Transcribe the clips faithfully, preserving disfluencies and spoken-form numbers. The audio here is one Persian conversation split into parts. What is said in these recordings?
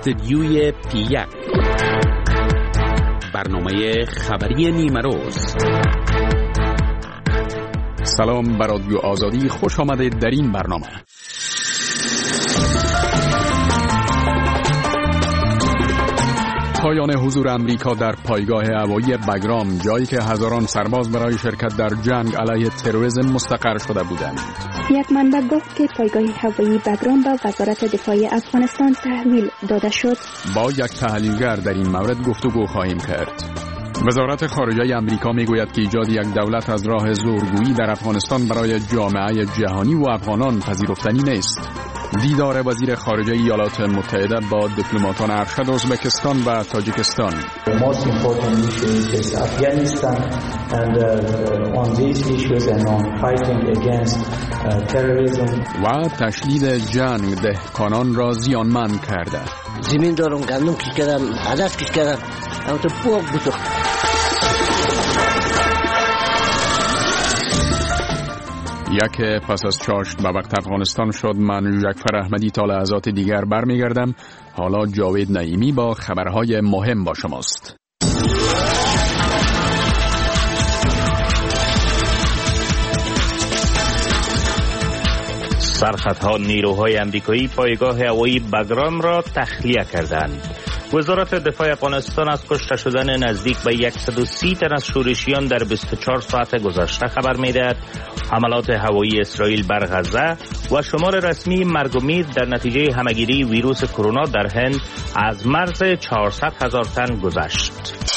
استدیوی پیک، برنامه خبری نیمه روز. سلام بر رادیو آزادی، خوش آمدید در این برنامه. پایان حضور امریکا در پایگاه هوایی بگرام، جایی که هزاران سرباز برای شرکت در جنگ علیه تروریسم مستقر شده بودند. یک منبع گفت که پایگاه هوایی بگرام به وزارت دفاع افغانستان تحویل داده شد. با یک تحلیلگر در این مورد گفتگو خواهیم کرد. وزارت خارجه امریکا میگوید که ایجاد یک دولت از راه زورگویی در افغانستان برای جامعه جهانی و افغانان پذیرفتنی نیست. دیدار وزیر خارجه ایالات متحده با دیپلماتان ارشد ازبکستان و تاجیکستان. و تشدید جنگ دهقانان را زیانمند کرده. زمین دارم، گندم کش کردم، علف کش کردم، اما تو پوک بسخت. یک پس از چاشت به وقت افغانستان شد، من جعفر احمدی تا لحظات دیگر برمیگردم. حالا جاوید نعیمی با خبرهای مهم با شماست. سرخطها نیروهای امریکایی پایگاه هوایی بگرام را تخلیه کردند. وزارت دفاع افغانستان از کشته شدن نزدیک به صد و سی تن از شورشیان در بیست و چهار ساعت گذشته خبر می‌دهد. حملات هوایی اسرائیل بر غزه و شمار رسمی مرگ و میر در نتیجه همهگیری ویروس کرونا در هند از مرز چهارصد هزار تن گذشت.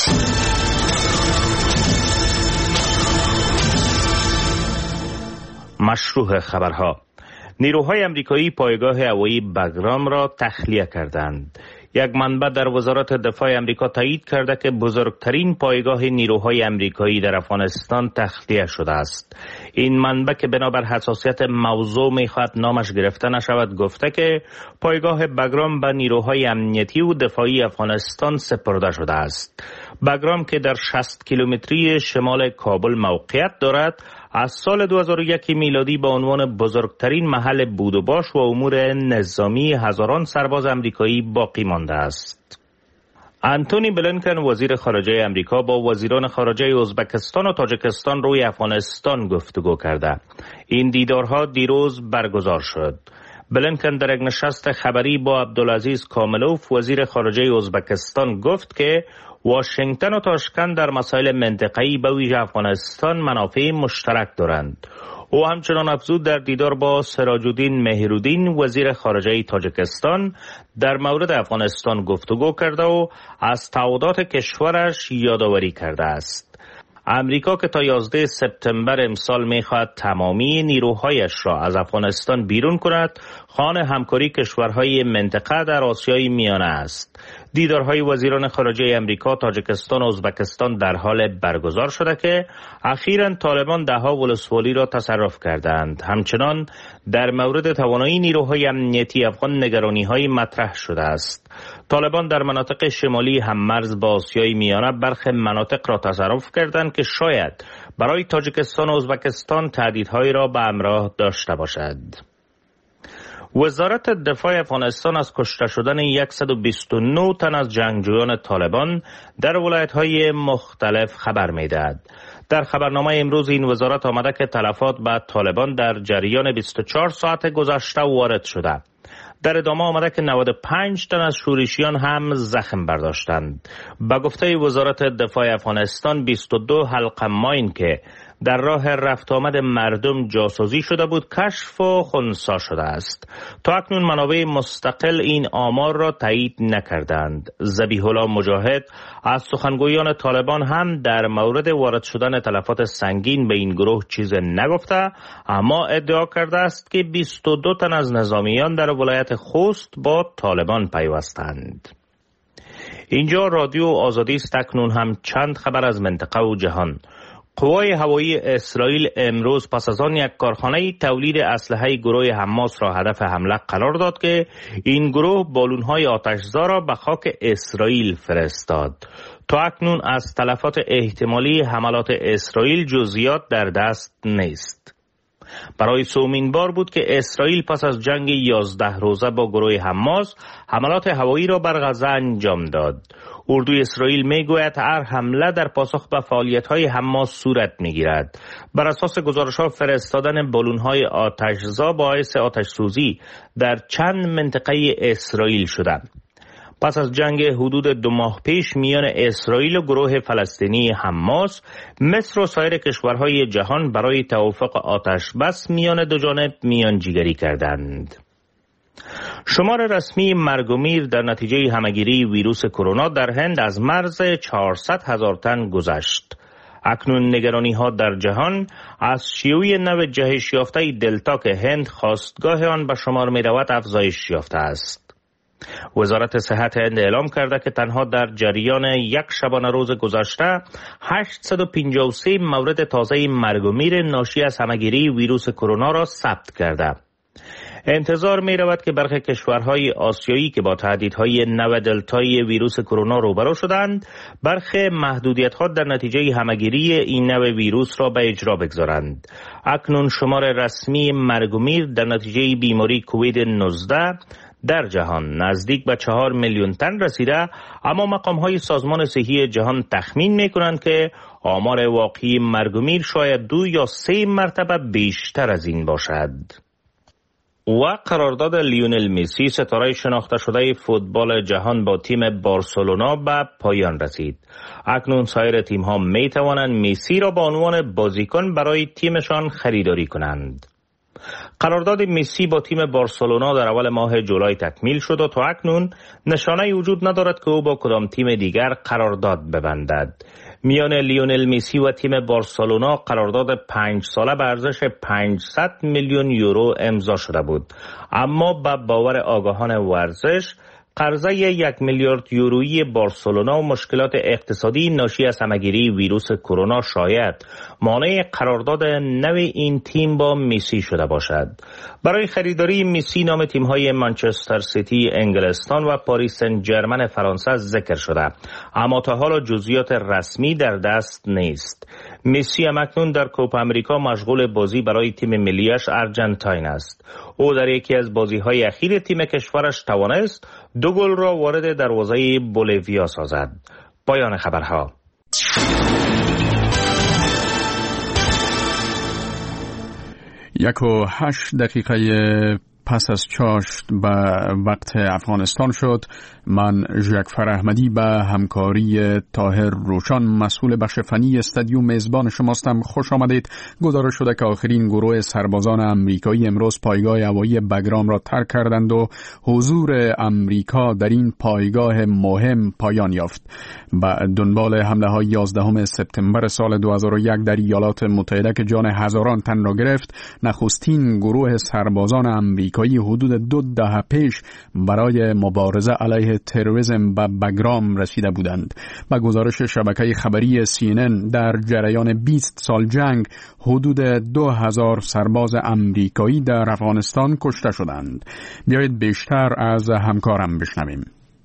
مشروع خبرها: نیروهای امریکایی پایگاه هوایی بگرام را تخلیه کردند. یک منبع در وزارت دفاع امریکا تایید کرده که بزرگترین پایگاه نیروهای امریکایی در افغانستان تخلیه شده است. این منبع که بنابر حساسیت موضوع میخواهد نامش گرفته نشود گفته که پایگاه بگرام به نیروهای امنیتی و دفاعی افغانستان سپرده شده است. بگرام که در شصت کیلومتری شمال کابل موقعیت دارد، از سال دو هزار و یک میلادی به عنوان بزرگترین محل بود و باش و امور نظامی هزاران سرباز امریکایی باقی مانده است. انتونی بلینکن وزیر خارجه امریکا با وزیران خارجه ازبکستان و تاجیکستان روی افغانستان گفتگو کرده. این دیدارها دیروز برگزار شد. بلینکن در یک نشست خبری با عبدالعزیز کاملوف وزیر خارجه ازبکستان گفت که واشنگتن و تاشکند در مسائل منطقه‌ای به ویژه افغانستان منافع مشترک دارند. او همچنان افزود در دیدار با سراج الدین مهرالدین وزیر خارجه تاجیکستان در مورد افغانستان گفتگو کرده و از تعهدات کشورش یادآوری کرده است. امریکا که تا یازده سپتامبر امسال می‌خواهد تمامی نیروهایش را از افغانستان بیرون کند، خوان همکاری کشورهای منطقه در آسیای میانه است. دیدارهای وزیران خارجه امریکا، تاجیکستان و ازبکستان در حال برگزار شده که اخیراً طالبان دهها ولسوالی را تصرف کردند. همچنان در مورد توانایی نیروهای امنیتی افغان نگرانی‌های مطرح شده است. طالبان در مناطق شمالی هممرز با آسیای میانه برخی مناطق را تصرف کردند که شاید برای تاجیکستان و ازبکستان تهدیدهایی را به همراه داشته باشد. وزارت دفاع افغانستان از کشته شدن صد و بیست و نه تن از جنگجویان طالبان در ولایت‌های مختلف خبر می‌دهد. در خبرنامه امروز این وزارت آمده که تلفات به طالبان در جریان بیست و چهار ساعت گذشته وارد شده. در ادامه آمده که نود و پنج تن از شورشیان هم زخم برداشتند. به گفته وزارت دفاع افغانستان بیست و دو حلقه ماین که در راه رفت آمد مردم جاسازی شده بود کشف و خنثی شده است. تا اکنون منابع مستقل این آمار را تایید نکردند. ذبیح الله مجاهد از سخنگویان طالبان هم در مورد وارد شدن تلفات سنگین به این گروه چیز نگفته، اما ادعا کرده است که بیست و دو تن از نظامیان در ولایت خوست با طالبان پیوستند. اینجا رادیو آزادی است. اکنون هم چند خبر از منطقه و جهان. قوای هوایی اسرائیل امروز پس از آن یک کارخانه تولید اسلحه گروه حماس را هدف حمله قرار داد که این گروه بالون‌های آتش‌زا را به خاک اسرائیل فرستاد. تا اکنون از تلفات احتمالی حملات اسرائیل جزئیات در دست نیست. برای سومین بار بود که اسرائیل پس از جنگ یازده روزه با گروه حماس حملات هوایی را بر غزه انجام داد. اردوی اسرائیل میگوید هر حمله در پاسخ به فعالیت‌های حماس صورت می‌گیرد. بر اساس گزارش‌ها فرستادن بالون‌های آتش‌زا باعث آتش‌سوزی در چند منطقه اسرائیل شده. پس از جنگ حدود دو ماه پیش میان اسرائیل و گروه فلسطینی حماس، مصر و سایر کشورهای جهان برای توافق آتش بس میان دو جانب میانجیگری کردند. شمار رسمی مرگ و میر در نتیجه همهگیری ویروس کرونا در هند از مرز چهارصد هزار تن گذشت. اکنون نگرانی ها در جهان از شیوع نو جهش یافته دلتا که هند خاستگاه آن به شمار می رود افزایش یافته است. وزارت صحت هند اعلام کرده که تنها در جریان یک شبانه روز گذشته هشتصد و پنجاه و سه مورد تازه مرگ و میر ناشی از همهگیری ویروس کرونا را ثبت کرده. انتظار می رود که برخی کشورهای آسیایی که با تهدیدهای نو دلتای ویروس کرونا روبرو شدند، برخی محدودیت‌ها در نتیجه همهگیری این نو ویروس را به اجرا بگذارند. اکنون شمار رسمی مرگ و میر در نتیجه بیماری کووید نوزده در جهان نزدیک به چهار میلیون تن رسیده، اما مقام‌های سازمان صحی جهان تخمین می‌کنند که آمار واقعی مرگ و میر شاید دو یا سه مرتبه بیشتر از این باشد. و قرارداد لیونل مسی ستاره شناخته شده فوتبال جهان با تیم بارسلونا به پایان رسید. اکنون سایر تیم‌ها می‌توانند مسی را به عنوان بازیکن برای تیمشان خریداری کنند. قرارداد مسی با تیم بارسلونا در اول ماه جولای تکمیل شد و تا اکنون نشانه‌ای وجود ندارد که او با کدام تیم دیگر قرارداد ببندد. میان لیونل مسی و تیم بارسلونا قرارداد پنج ساله به ارزش پانصد میلیون یورو امضا شده بود، اما به باور آگاهان ورزش قرضه یک میلیارد یورویی بارسلونا و مشکلات اقتصادی ناشی از همهگیری ویروس کرونا شاید مانع قرارداد نو این تیم با مسی شده باشد. برای خریداری مسی نام تیم‌های منچستر سیتی انگلستان و پاریس سن ژرمن فرانسه ذکر شده، اما تا حالا جزئیات رسمی در دست نیست. مسی هم اکنون در کوپا امریکا مشغول بازی برای تیم ملیش ارجنتاین است. او در یکی از بازی‌های اخیر تیم کشورش توانست دو گل را وارد دروازه بولیویا سازد. پایان خبرها. یک و هشت دقیقه پس از چاشت به وقت افغانستان شد. من ژکفر احمدی به همکاری طاهر روشان مسئول بخش فنی استادیوم میزبان شماستم. خوش آمدید. گزارش شده که آخرین گروه سربازان آمریکایی امروز پایگاه هوایی بگرام را ترک کردند و حضور آمریکا در این پایگاه مهم پایان یافت. با دنبال حمله های یازدهم سپتامبر سال دو هزار و یک در ایالات متحده که جان هزاران تن را گرفت، نخستین گروه سربازان آمریکایی حدود دو دهه پیش برای مبارزه علیه تروریسم به بگرام رسیده بودند. با گزارش شبکه خبری سی ان ان در جریان بیست سال جنگ حدود دو هزار سرباز آمریکایی در افغانستان کشته شدند. بیایید بیشتر از همکارم بشنویم.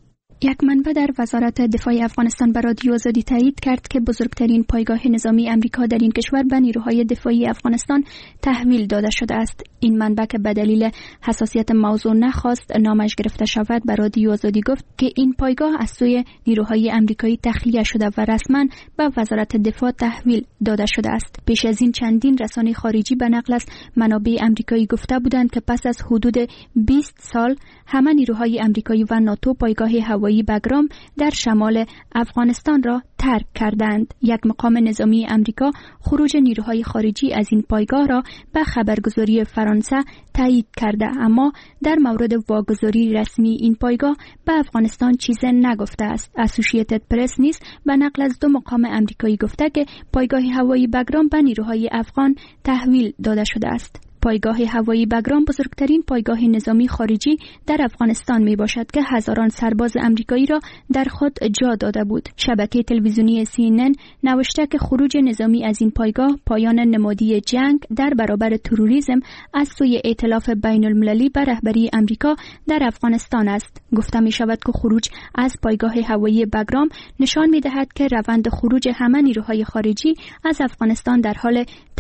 یک منبع در وزارت دفاع افغانستان به رادیو آزادی تایید کرد که بزرگترین پایگاه نظامی امریکا در این کشور به نیروهای دفاعی افغانستان تحویل داده شده است. این منبع که به دلیل حساسیت موضوع نخواست نامش گرفته شود به رادیو آزادی گفت که این پایگاه از سوی نیروهای امریکایی تخلیه شده و رسما به وزارت دفاع تحویل داده شده است. پیش از این چندین رسانه خارجی به نقل از منابع امریکایی گفته بودند که پس از حدود بیست سال همه نیروهای امریکایی و ناتو پایگاه هوایی بگرام در شمال افغانستان را ترک کردند. یک مقام نظامی امریکا خروج نیروهای خارجی از این پایگاه را به خبرگزاری فرانسه تایید کرده، اما در مورد واگذاری رسمی این پایگاه به افغانستان چیزی نگفته است. اسوسییتد پرس نیز به نقل از دو مقام امریکایی گفته که پایگاه هوایی بگرام به نیروهای افغان تحویل داده شده است. پایگاه هوایی بگرام بزرگترین پایگاه نظامی خارجی در افغانستان می باشد که هزاران سرباز امریکایی را در خود جا داده بود. شبکه تلویزیونی سی ان ان نوشته که خروج نظامی از این پایگاه پایان نمادی جنگ در برابر تروریسم از سوی ائتلاف بین المللی به رهبری امریکا در افغانستان است. گفته می شود که خروج از پایگاه هوایی بگرام نشان می دهد که روند خروج همه نیروهای خارجی از افغانستان در حال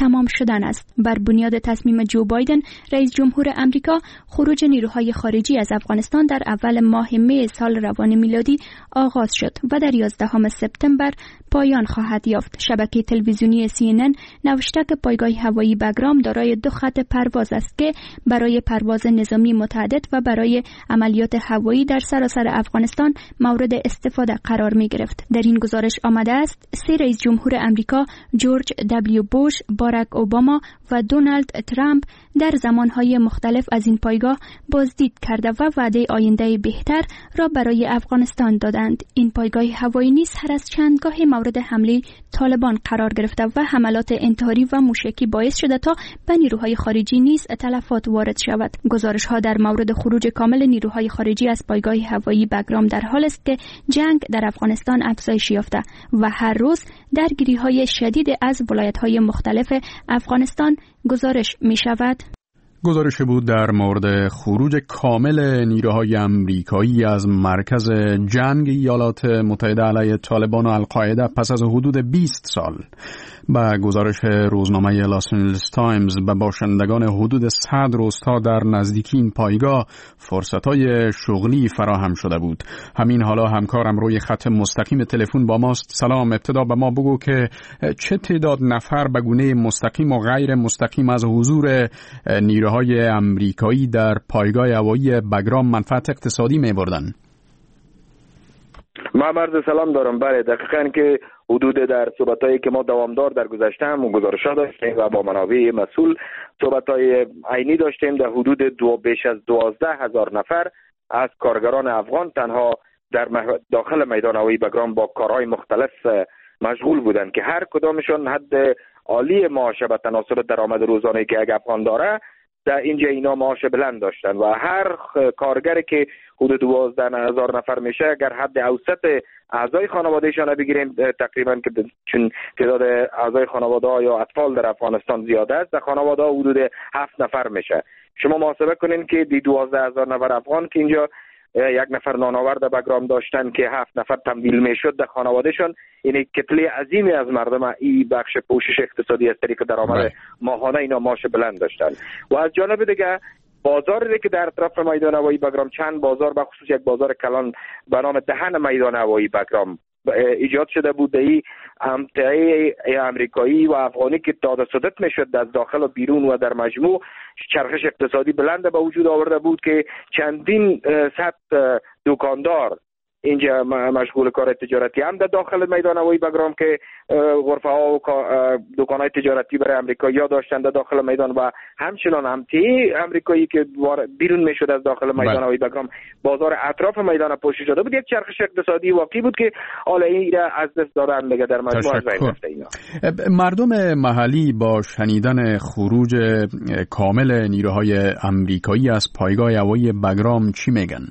تمام شدن است. بر بنیاد تصمیم جو بایدن رئیس جمهور امریکا، خروج نیروهای خارجی از افغانستان در اول ماه می سال روان میلادی آغاز شد و در یازدهم سپتامبر پایان خواهد یافت. شبکه تلویزیونی سی ان ان نوشته که پایگاه هوایی بگرام دارای دو خط پرواز است که برای پرواز نظامی متعدد و برای عملیات هوایی در سراسر افغانستان مورد استفاده قرار می گرفت. در این گزارش آمده است سه رئیس جمهور امریکا، جورج دبلیو بوش، باراک اوباما و دونالد ترامپ در زمانهای مختلف از این پایگاه بازدید کرده و وعده آینده بهتر را برای افغانستان دادند. این پایگاه هوایی نیز هر از چندگاه مورد حمله طالبان قرار گرفته و حملات انتحاری و موشکی باعث شده تا به نیروهای خارجی نیز تلفات وارد شود. گزارش ها در مورد خروج کامل نیروهای خارجی از پایگاه هوایی بگرام در حال است که جنگ در افغانستان افزایش یافته و هر روز درگیری های شدید از ولایت های مختلف افغانستان گزارش می شود. گزارش بود در مورد خروج کامل نیروهای آمریکایی از مرکز جنگ ایالات متحده علیه طالبان و القاعده پس از حدود بیست سال. با گزارش روزنامه لاس آنجلس تایمز به باشندگان حدود صد روستا در نزدیکی این پایگاه فرصت‌های شغلی فراهم شده بود. همین حالا همکارم روی خط مستقیم تلفن با ماست. سلام، ابتدا به ما بگو که چه تعداد نفر به گونه مستقیم و غیر مستقیم از حضور نیروهای آمریکایی در پایگاه هوایی بگرام منفعت اقتصادی می‌بردن؟ ما عرض سلام دارم. بله، دقیقاً که حدود در صحبتایی که ما دوامدار در گذشته هم گزارش‌ها داشتیم و با منابع مسئول صحبت‌های عینی داشتیم، در حدود دو بیش از دوازده هزار نفر از کارگران افغان تنها در داخل میدان هوایی بگرام با کارهای مختلف مشغول بودند که هر کدامشون حد عالی معاش به تناسب درآمد روزانه‌ای که یک افغان داره در اینجا اینا معاش بلند داشتن و هر کارگری که حدود دوازده هزار نفر میشه اگر حد اوسط اعضای خانوادهشان بگیریم تقریبا که چون تعداد اعضای خانواده یا اطفال در افغانستان زیاده است، در خانواده حدود هفت نفر میشه. شما محاسبه کنین که دی دوازده هزار نفر افغان که اینجا یک نفر نانآورد بگرام داشتن که هفت نفر تمویل میشد در خانوادهشان، این کتله عظیمی از مردم این بخش پوشش اقتصادی از طریق درآمد ماهانه اینا معاش بلند داشتن. و از جانب دیگه بازاری که در اطراف میدان هوایی بگرام چند بازار به خصوص یک بازار کلان به نام دهن میدان هوایی بگرام ایجاد شده بود. این امتعه امریکایی و افغانی که داده صدت میشد از داخل و بیرون و در مجموع چرخش اقتصادی بلند به وجود آورده بود که چندین صد دکاندار اینجا مشغول کار تجارتی هم در داخل میدان هوایی بگرام که غرفه ها و دکان های تجارتی برای امریکایی‌ها داشتن در داخل میدان و همچنان امتی امریکایی که بیرون میشد از داخل میدان هوایی بگرام بازار اطراف میدان پوشش شده بود. یک چرخش اقتصادی واقعی بود که حالا این از دست دادن دیگه در مجموع از بین رفته. اینا مردم محلی با شنیدن خروج کامل نیروهای امریکایی از پایگاه هوایی بگرام چی میگن؟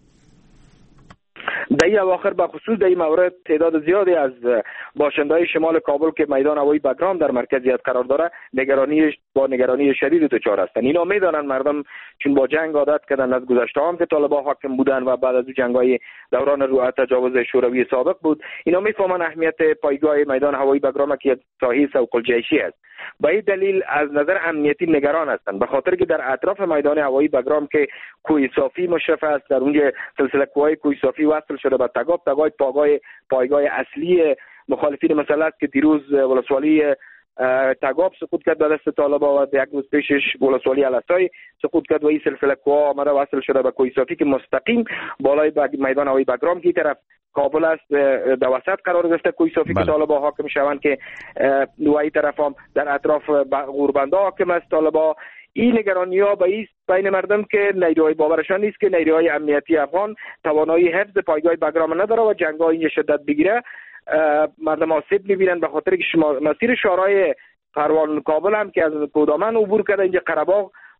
در این اواخر به خصوص در این مورد تعداد زیادی از باشنده‌های شمال کابل که میدان هوایی بگرام در مرکزیت قرار داره نگرانی با نگرانی شدید دچار هستند. اینا میدانن مردم چون با جنگ عادت کردن، از گذشته هم که طالبان حاکم بودن و بعد از جنگ‌های دوران رو تجاوز شوروی سابق بود، اینا میفهمن اهمیت پایگاه میدان هوایی بگرام که یک ساحه سوق الجیشی است. با این دلیل از نظر امنیتی نگران هستند، به خاطر که در اطراف میدان هوایی بگرام که کوه صافی مشرف است، در اونجا سلسله کوههای کوه صافی وصل شده به تگاب. تگاب پایگاه پایگاه اصلی مخالفین مسئله است که دیروز ولسوالی تگاب سقوط کرد به دست طالبان و یک روز پیشش ولسوالی الاسای سقوط کرد و این سلسله کوه آمده وصل شده به کوه صافی که مستقیم بالای میدان هوایی بگرام که طرف کابل است در وسط قرار گرفته کوه صافی که طالبان حاکم شوند که نوعی طرف هم در اطراف غوربنده حاکم است طالبان. این نگرانی ها به این بین مردم که نیروهای باورشان نیست که نیروهای امنیتی افغان توانایی حفظ پایگاه بگرام نداره و جنگ ها اینجا شدت بگیره. مردم آسیب میبینن به خاطر که مسیر شورای پروان کابل هم که از کودامن عبور کرده اینجا قره‌باغ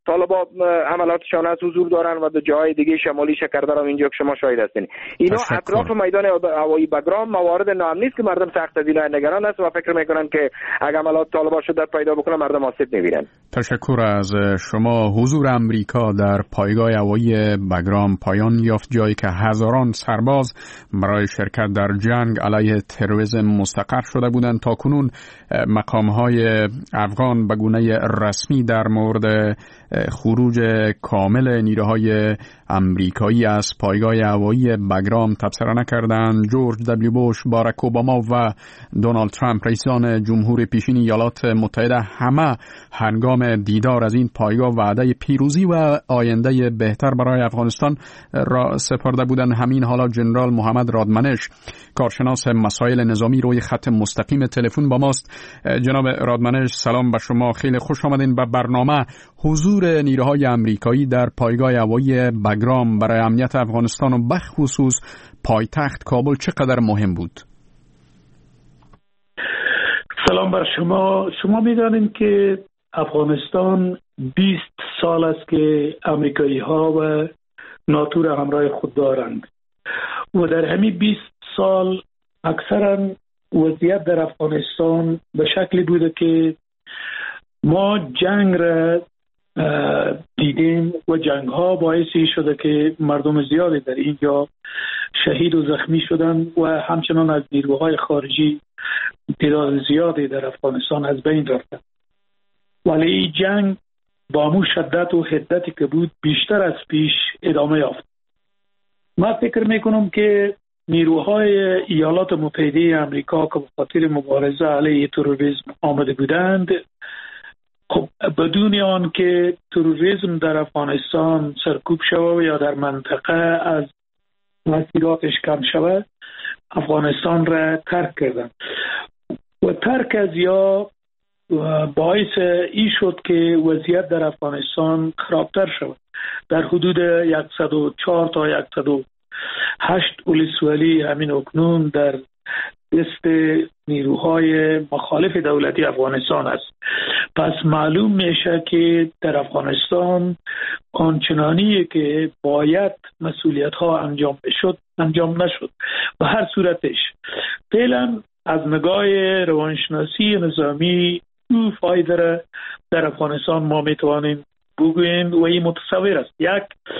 طالبا حملاتشان از حضور دارن و در جاهای دیگه شمالی شکردر هم اینجا که شما شاهد هستین. اینا اطراف میدان هوایی بگرام موارد نام نیست که مردم سخت از اینا نگران است و فکر میکنن که اگر حملات طالبا شدت پیدا بکنه مردم آسیب میبینن. تشکر از شما. حضور امریکا در پایگاه هوایی بگرام پایان یافت، جایی که هزاران سرباز برای شرکت در جنگ علیه تروریسم مستقر شده بودند. تا کنون مقام‌های افغان به گونه رسمی در مورد خروج کامل نیروهای امریکایی از پایگاه هوایی بگرام تبصره نکردند. جورج دبلیو بوش، باراک اوباما و دونالد ترامپ رئیسان جمهور پیشین ایالات متحده همه هنگام دیدار از این پایگاه وعده پیروزی و آینده بهتر برای افغانستان را سپرده بودند. همین حالا جنرال محمد رادمنش، کارشناس مسائل نظامی، روی خط مستقیم تلفن با ماست. جناب رادمنش، سلام به شما، خیلی خوش آمدین به برنامه. حضور نیروهای امریکایی در پایگاه هوایی بگرام برای امنیت افغانستان و بخصوص پایتخت کابل چقدر مهم بود؟ سلام بر شما. شما می‌دانید که افغانستان بیست سال است که امریکایی ها و ناتو را همراه خود دارند و در همین بیست سال اکثرا وضعیت در افغانستان به شکلی بوده که ما جنگ را دیدیم و جنگ ها باعثی شده که مردم زیادی در اینجا شهید و زخمی شدن و همچنان از نیروهای خارجی تعداد زیادی در افغانستان از بین رفتن. ولی این جنگ با مو شدت و حدتی که بود بیشتر از پیش ادامه یافت. من فکر میکنم که نیروهای ایالات متحده آمریکا که به خاطر مبارزه علیه تروریسم آمده بودند، خب بدون آن که تروریسم در افغانستان سرکوب شود یا در منطقه از مسیراتش کم شود، افغانستان را ترک کردند و ترک از یا باعث این شد که وضعیت در افغانستان خرابتر شود. در حدود صد و چهار تا صد و هشت ولسوالی همین اکنون در دست نیروهای مخالف دولتی افغانستان است. پس معلوم میشه که در افغانستان آنچنانی که باید مسئولیت ها انجام شد انجام نشد. به هر صورتش فعلا از نگاه روانشناسی نظامی او فایده را در افغانستان ما میتوانیم بگوییم و این متصور است. یک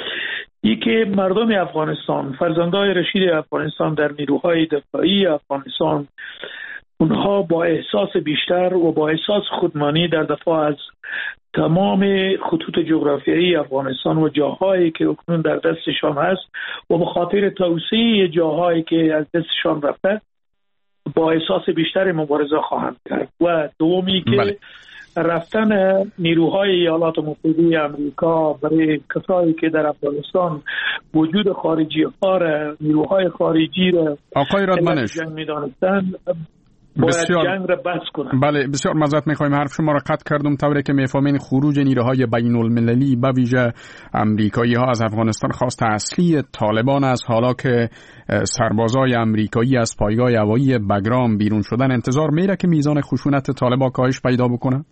ای که مردم افغانستان، فرزندای رشید افغانستان در نیروهای دفاعی افغانستان، اونها با احساس بیشتر و با احساس خودمانی در دفاع از تمام خطوط جغرافیایی افغانستان و جاهایی که اکنون در دستشان هست و به خاطر توسعه جاهایی که از دستشان رفته با احساس بیشتر مبارزه خواهند کرد. و دومی که بله. رفتن نیروهای ایالات متحده آمریکا برای کسایی که در افغانستان وجود خارجی ها را، نیروهای خارجی را آقای رادمنش جنگ می‌دانستند، باید جنگ را بس کنند. بله، بسیار معذرت می‌خوایم حرف شما را قطع کردم. طوری که می‌فهمین خروج نیروهای بین المللی به ویژه امریکایی ها از افغانستان خواست اصلی طالبان است. حالا که سربازای امریکایی از پایگاه هوایی بگرام بیرون شدن، انتظار میره که میزان خشونت طالبان کاهش پیدا بکنه؟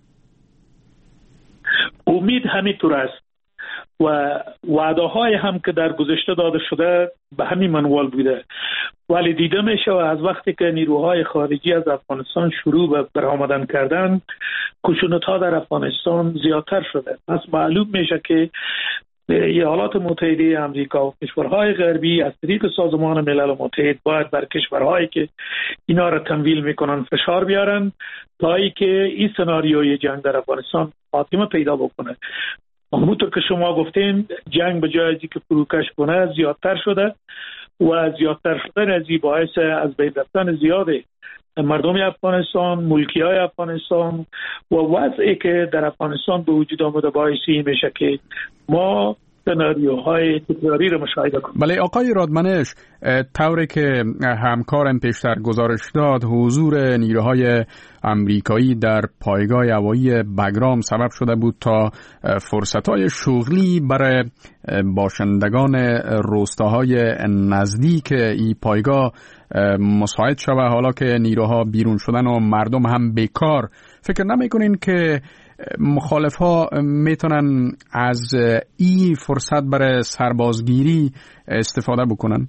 امید همینطور است و وعده های هم که در گذشته داده شده به همین منوال بوده، ولی دیده میشه و از وقتی که نیروهای خارجی از افغانستان شروع به برآمدن کردن، خشونت ها در افغانستان زیادتر شده. پس معلوم میشه که ایالات متحده آمریکا و کشورهای غربی از طریق سازمان ملل متحد باید بر کشورهایی که اینا را تمویل میکنن فشار بیارن تا اینکه این سناریوی جنگ در افغانستان خاتمه پیدا بکنه. همونطور که شما گفتین جنگ به جای اینکه فروکش کنه زیادتر شده و زیادتر شدن از این باعث از بین رفتن زیاده مردم افغانستان، ملکیای افغانستان و وضعی که در افغانستان به وجود آمده باعثی میشه که ما سناریوهای تکراری رو مشاهده کنیم. بله آقای رادمنش، طوری که همکارم پیشتر گزارش داد، حضور نیروهای امریکایی در پایگاه هوایی بگرام سبب شده بود تا فرصت‌های شغلی برای باشندگان روستاهای نزدیک این پایگاه مساعد شود. حالا که نیروها بیرون شدن و مردم هم بیکار، فکر نمی‌کنین که مخالف ها میتونن از این فرصت برای سربازگیری استفاده بکنن؟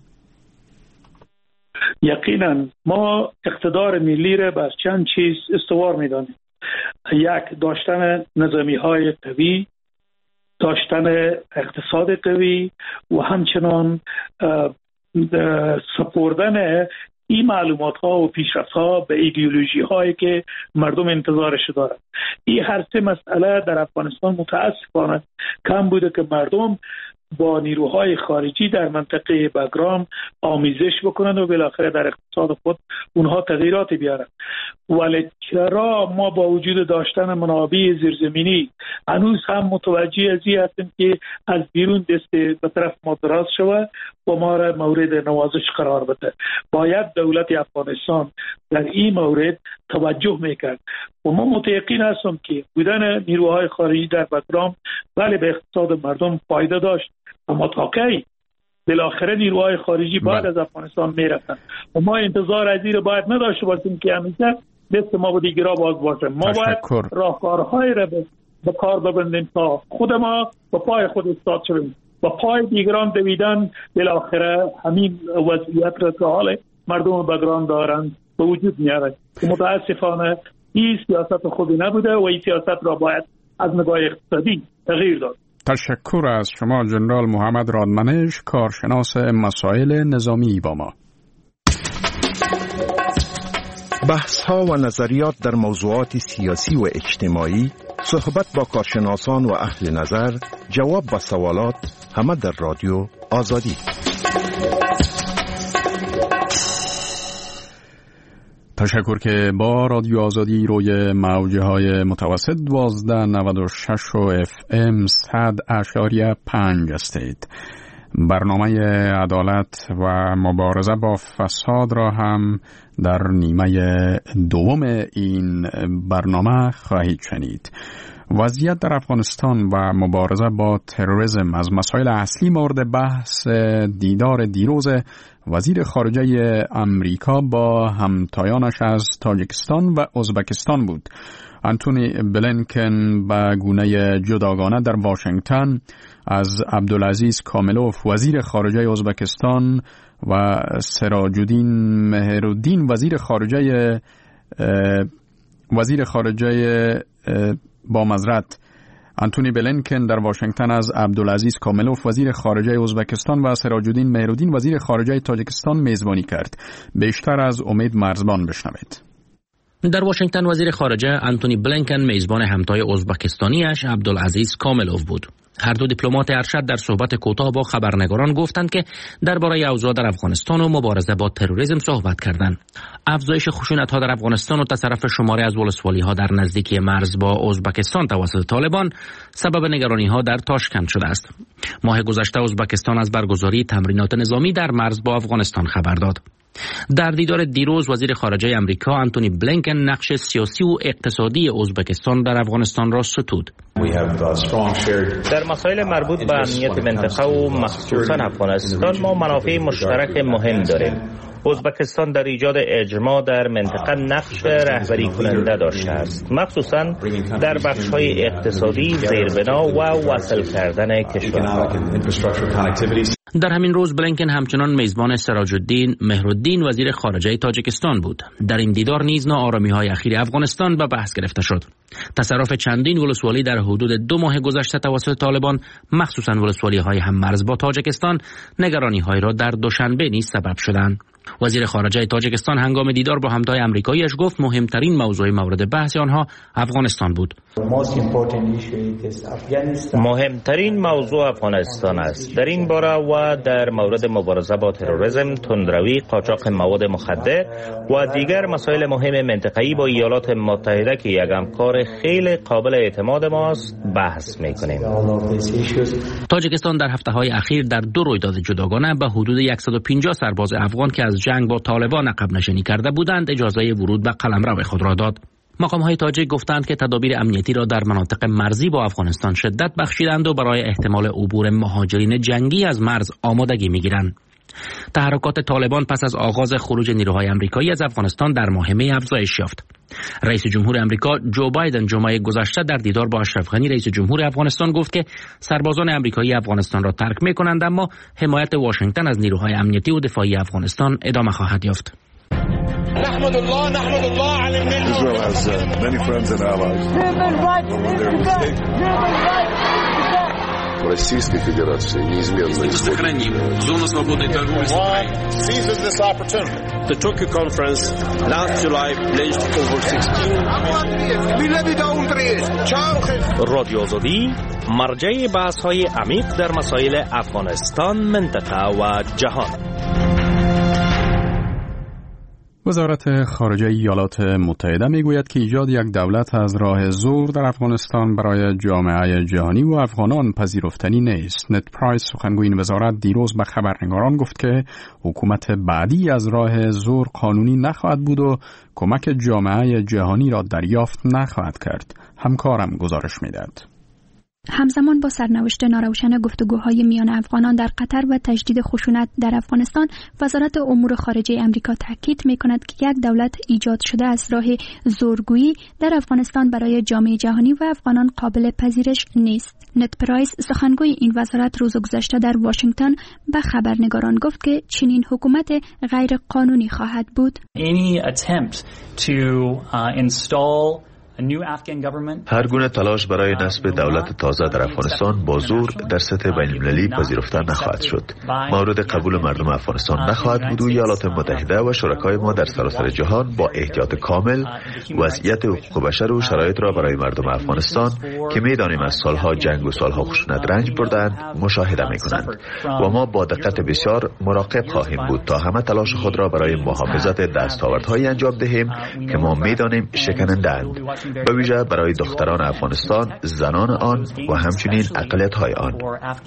یقینا ما اقتدار ملی را بر چند چیز استوار میدانیم. یک، داشتن نظامی های قوی، داشتن اقتصاد قوی و همچنان سپردن این معلومات ها و پیشرفت ها به ایدئولوژی هایی که مردم انتظارش دارند. این هر سه مسئله در افغانستان متاسفانه کم بوده که مردم با نیروهای خارجی در منطقه بگرام آمیزش بکنند و بالاخره در اقتصاد خود اونها تغییراتی بیارند. ولی چرا ما با وجود داشتن منابع زیرزمینی هنوز هم متوجه از این هستیم که از بیرون دست به طرف ما دراز شود و ما را مورد نوازش قرار بده؟ باید دولت افغانستان در این مورد توجه میکرد و ما متیقن هستم که بودن نیروهای خارجی در بگرام بله به اقتصاد مردم فایده داشت، اما تا کی؟ بالاخره نیروهای خارجی بعد از افغانستان میرفتن و ما انتظار از این باید نداشته باشیم که همیشه دست ما با دیگرها باز باشه. ما باید راهکارهای را به کار ببندیم تا خود ما به پای خود استاد شویم و پای دیگران دویدن بالاخره همین وضعیت را که حال مردم بگرام دارند به وجود میاره. متاسفانه این سیاست خوبی نبوده و این سیاست را باید از نگاه اقتصادی تغییر داد. تشکر از شما جنرال محمد رادمنش، کارشناس مسائل نظامی با ما. بحث ها و نظریات در موضوعات سیاسی و اجتماعی، صحبت با کارشناسان و اهل نظر، جواب با سوالات، همه در رادیو آزادی. تشکر که با رادیو آزادی روی موجه های متوسط دوازده نود و شش و اف ام صد اشاریه پنج هستید. برنامه عدالت و مبارزه با فساد را هم در نیمه دوم این برنامه خواهید شنید. وضعیت در افغانستان و مبارزه با تروریسم از مسائل اصلی مورد بحث دیدار دیروز وزیر خارجه امریکا با همتایانش از تاجیکستان و ازبکستان بود. آنتونی بلینکن به گونه جداگانه در واشنگتن از عبدالعزیز کاملوف وزیر خارجه ازبکستان و سراجالدین مهرالدین وزیر خارجه وزیر خارجه با معذرت آنتونی بلینکن در واشنگتن از عبدالعزیز کاملوف وزیر خارجه ازبکستان و سراجالدین مهرالدین وزیر خارجه تاجیکستان میزبانی کرد. بیشتر از امید مرزبان بشنوید. در واشنگتن وزیر خارجه آنتونی بلینکن میزبان همتای ازبکستانیش عبدالعزیز کاملوف بود. هر دو دیپلمات ارشد در صحبت کوتاه با خبرنگاران گفتند که درباره اوضاع در افغانستان و مبارزه با تروریسم صحبت کردند. افزایش خشونت‌ها در افغانستان و تصرف شماری از ولسوالی‌ها در نزدیکی مرز با ازبکستان توسط طالبان سبب نگرانی‌ها در تاشکند شده است. ماه گذشته ازبکستان از برگزاری تمرینات نظامی در مرز با افغانستان خبر داد. در دیدار دیروز وزیر خارجه امریکا آنتونی بلینکن نقش سیاسی و اقتصادی ازبکستان در افغانستان را ستود. در مسائل مربوط به امنیت منطقه و مخصوصا افغانستان ما منافع مشترک مهم داریم. ازبکستان در ایجاد اجماع در منطقه نقش رهبری کننده داشته است، مخصوصا در بخش‌های اقتصادی، زیربنا و وصل کردن کشورها. در همین روز بلینکن همچنان میزبان سراجالدین مهرالدین وزیر خارجه تاجیکستان بود. در این دیدار نیز ناآرامی‌های اخیر افغانستان به بحث گرفته شد. تصرف چندین ولسوالی در حدود دو ماه گذشته توسط طالبان، مخصوصا ولسوالی‌های هم مرز با تاجیکستان، نگرانی‌های را در دوشنبه نیز سبب شدند. وزیر خارجه تاجیکستان هنگام دیدار با همتای آمریکایی‌اش گفت مهمترین موضوع مورد بحث آنها افغانستان بود. مهمترین موضوع افغانستان است. در این باره و در مورد مبارزه با تروریسم، تندروی، قاچاق مواد مخدر و دیگر مسائل مهم منطقه‌ای با ایالات متحده که یک همکار خیلی قابل اعتماد ماست بحث می‌کنیم. تاجیکستان در هفته‌های اخیر در دو رویداد جداگانه به حدود صد و پنجاه سرباز افغان که از جنگ با طالبان عقب نشینی کرده بودند اجازه ورود به قلمرو خود را داد. مقام‌های تاجیک گفتند که تدابیر امنیتی را در مناطق مرزی با افغانستان شدت بخشیدند و برای احتمال عبور مهاجرین جنگی از مرز آمادگی می‌گیرند. تحرکات طالبان پس از آغاز خروج نیروهای آمریکایی از افغانستان در ماه می افزایش یافت. رئیس جمهور آمریکا جو بایدن جمعه گذشته در دیدار با اشرف غنی رئیس جمهور افغانستان گفت که سربازان آمریکایی افغانستان را ترک می‌کنند، اما حمایت واشنگتن از نیروهای امنیتی و دفاعی افغانستان ادامه خواهد یافت. نحمد الله نحمد الله على النعمة. Israel has uh, many friends and allies. Российской Федерации неизменно сохраним зону свободной торговли с Украиной. Seizes this opportunity. The Tokyo conference last July pledged over sixteen رادیو آزادی مرجع بحث‌های عمیق در مسائل افغانستان، منطقه و جهان. وزارت خارجه ایالات متحده میگوید که ایجاد یک دولت از راه زور در افغانستان برای جامعه جهانی و افغانان پذیرفتنی نیست. نت پرایس سخنگوی این وزارت دیروز به خبرنگاران گفت که حکومت بعدی از راه زور قانونی نخواهد بود و کمک جامعه جهانی را دریافت نخواهد کرد. همکارم گزارش میدهد. همزمان با سرنوشت ناروشن گفتگوهای میان افغانان در قطر و تجدید خشونت در افغانستان، وزارت امور خارجه امریکا تاکید می‌کند که یک دولت ایجاد شده از راه زورگویی در افغانستان برای جامعه جهانی و افغانان قابل پذیرش نیست. نت پرایس سخنگوی این وزارت روز گذشته در واشنگتن به خبرنگاران گفت که چنین حکومت غیر قانونی خواهد بود. Any attempt to uh, install هر گونه تلاش برای نصب دولت تازه در افغانستان با زور در سطح بین‌المللی پذیرفته نخواهد شد. مورد قبول مردم افغانستان نخواهد بود و ایالات متحده و شرکای ما در سراسر جهان با احتیاط کامل وضعیت حقوق بشر و شرایط را برای مردم افغانستان که می‌دانیم از سالها جنگ و سالها خشونت رنج بردند مشاهده می‌کنند و ما با دقت بسیار مراقب خواهیم بود تا همه تلاش خود را برای محافظت دستاوردهایی انجام دهیم که ما می‌دانیم شکننده‌اند، به ویژه برای دختران افغانستان، زنان آن و همچنین اقلیت‌های آن.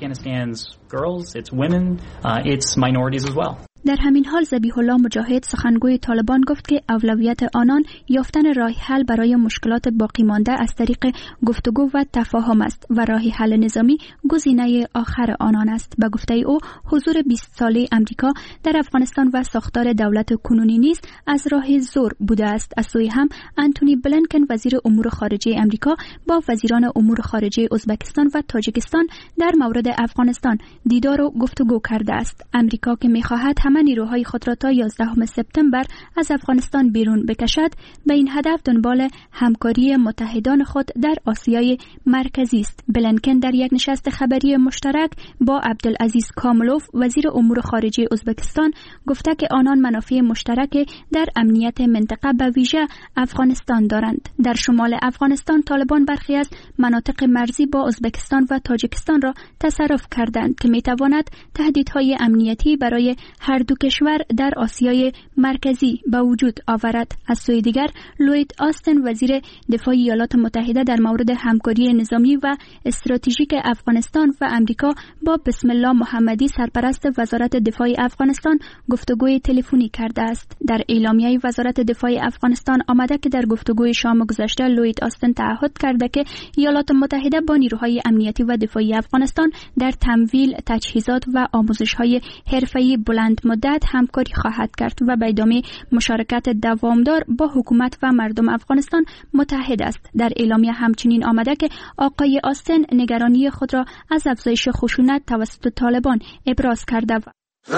در همین حال ذبیح الله مجاهد سخنگوی طالبان گفت که اولویت آنان یافتن راه حل برای مشکلات باقی مانده از طریق گفتگو و تفاهم است و راه حل نظامی گزینه آخر آنان است. به گفته او حضور بیست ساله امریکا در افغانستان و ساختار دولت کنونی نیز از راه زور بوده است. از سوی هم انتونی بلینکن وزیر امور خارجه امریکا با وزیران امور خارجه ازبکستان و تاجیکستان در مورد افغانستان دیدار و گفتگو کرده است. امریکا که می‌خواهد همه نیروهای خود را تا یازدهم سپتامبر از افغانستان بیرون بکشد، به این هدف دنبال همکاری متحدان خود در آسیای مرکزی است. بلینکن در یک نشست خبری مشترک با عبدالعزیز کاملوف وزیر امور خارجه ازبکستان گفته که آنان منافع مشترک در امنیت منطقه به ویژه افغانستان دارند. در شمال افغانستان طالبان برخی از مناطق مرزی با ازبکستان و تاجیکستان را تصرف کردند که میتواند تهدیدهای امنیتی برای هر دو کشور در آسیای مرکزی به وجود آورد. از سوی دیگر لوید آستن وزیر دفاع ایالات متحده در مورد همکاری نظامی و استراتژیک افغانستان و امریکا با بسم الله محمدی سرپرست وزارت دفاع افغانستان گفتگوی تلفنی کرده است. در اعلامیه وزارت دفاع افغانستان آمده که در گفتگوی شام گذشته لوید آستن تعهد کرده که ایالات متحده با نیروهای امنیتی و دفاعی افغانستان در تمویل تجهیزات و آموزش‌های حرفه‌ای بلند مدت همکاری خواهد کرد و به ادامه مشارکت دوامدار با حکومت و مردم افغانستان متحد است. در اعلامیه همچنین آمده که آقای آستن نگرانی خود را از افزایش خشونت توسط طالبان ابراز کرده و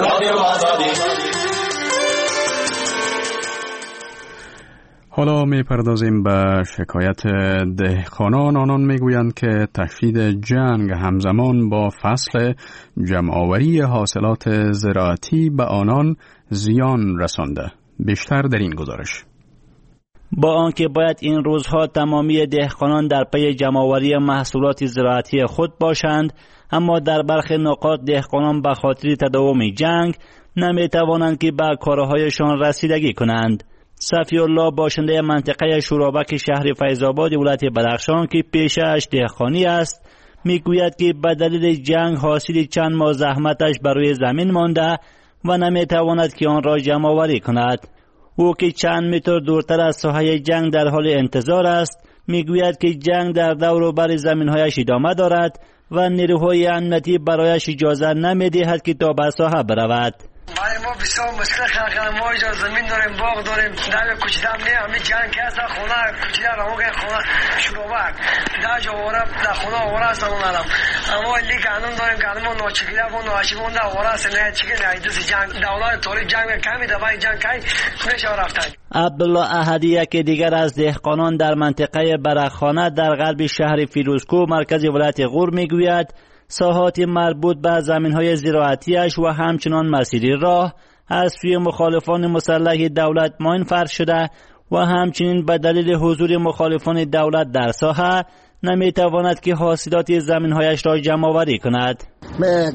حالا می پردازیم به شکایت دهقانان. آنان می گویند که تشدید جنگ همزمان با فصل جمع‌آوری حاصلات زراعتی به آنان زیان رسانده. بیشتر در این گزارش. با آنکه باید این روزها تمامی دهقانان در پی جمع‌آوری محصولات زراعتی خود باشند، اما در برخی نقاط دهقانان به خاطر تداوم جنگ نمی توانند که به کارهایشان رسیدگی کنند. صفی الله باشنده منطقه شورابک شهر فیض‌آباد ولایت بدخشان که پیشه‌اش دهقانی است میگوید که به دلیل جنگ حاصل چند ماه زحمتش بر روی زمین مانده و نمیتواند که آن را جمع آوری کند. او که چند متر دورتر از ساحه جنگ در حال انتظار است میگوید که جنگ در دور و بر زمین‌هایش ادامه دارد و نیروهای امنیتی برایش اجازه نمی‌دهد که تا به ساحه برود. ما بسیار مشکل خلق ما اینجا زمین داریم، باغ داریم، در کوچیدم نه همین جنگ که هست خونه کوچیده رو که خونه شروع بعد در جا ورا در خونه ورا است اون علم اما لی قانون داریم قانون ناچیده و ناشیمون در ورا است نه چیکه نه دست جنگ دولت طوری جنگ کمی دبای جنگ کی میشه رفتن. عبدالله احدی که دیگر از دهقانان در منطقه برخانه در غرب شهر فیروزکوه مرکز ولایت غور میگوید ساحات مربوط به زمین‌های زراعتیش و همچنان مسیری راه از سوی مخالفان مسلح دولت ماین فرش شده و همچنین به دلیل حضور مخالفان دولت در ساحه نمیتواند که حاصلات زمین‌هایش را جمع آوری کند. من